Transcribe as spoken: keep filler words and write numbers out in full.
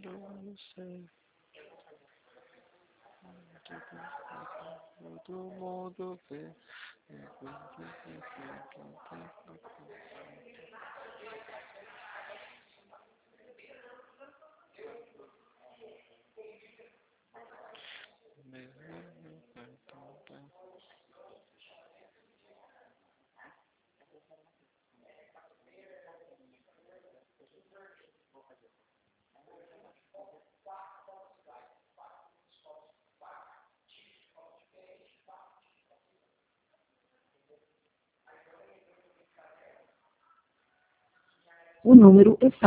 não sei. Todo mundo vê. O número está